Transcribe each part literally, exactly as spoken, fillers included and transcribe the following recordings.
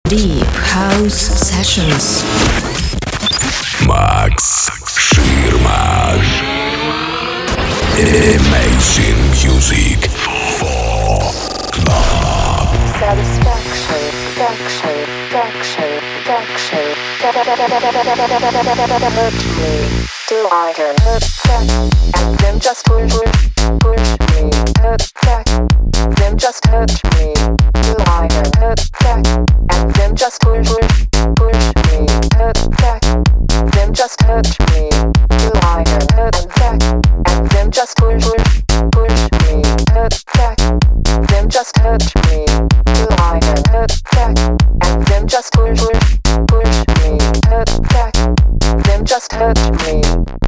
Deep House Sessions. Max Schirmer. Amazing music for club. Satisfaction, faction, faction, faction, hurt me till I can hurt back, and then just push, push, push me, hurt back, then just hurt me till I can hurt back, and then just push, push, push me, hurt back, then just hurt me till I can hurt back, and then just push, push, push me, hurt back, then just hurt me till I can hurt back, and then just push, push, push me, hurt back, then just hurt me.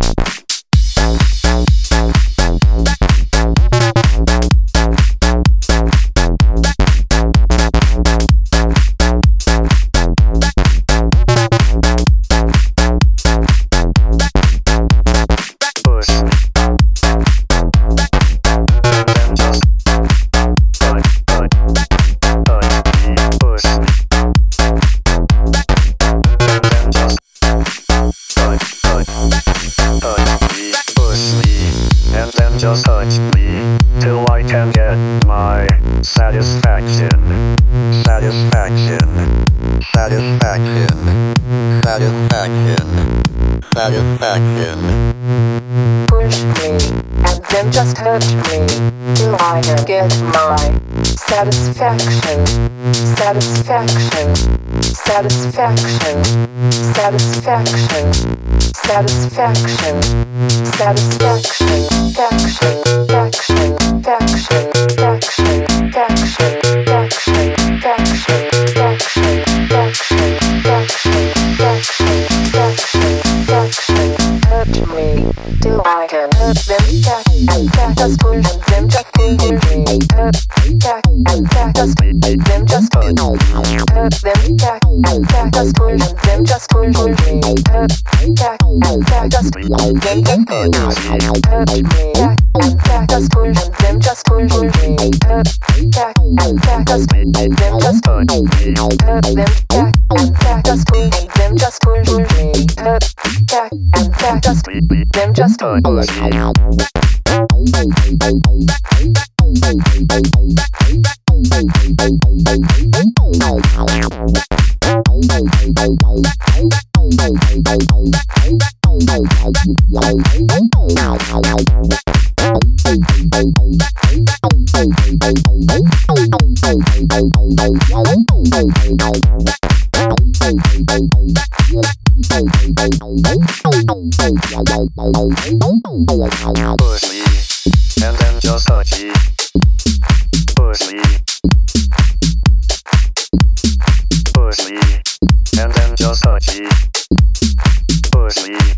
Just touch me till I can get my satisfaction, satisfaction, satisfaction, satisfaction, satisfaction. Push me and then just hurt me till I can get my satisfaction, satisfaction, satisfaction, satisfaction, satisfaction, satisfaction. Faction, faction, faction, faction, faction, faction, faction, faction, faction, faction, faction, faction, faction, hurt me till I can hurt them back, and that just push them just push me, hurt back, and that just them just push, hurt them back, and that just push them just push me, hurt back, and that just them just push, hurt me. And that just push them just push me, hurt back, and that just them just push me, hurt them back, and that just push them just push me, hurt back, and that just them just push me. Push me, and then just touch me. Push me. Push me, and then just touch me. Push me.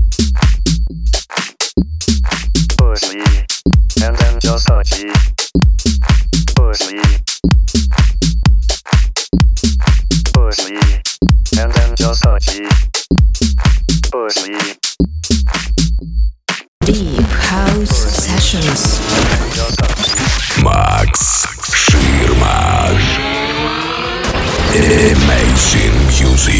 Push me, and then just touch me. Push me. Push me, and then just touch me. Push me. Deep House Sessions. Max Schirmer. Amazing music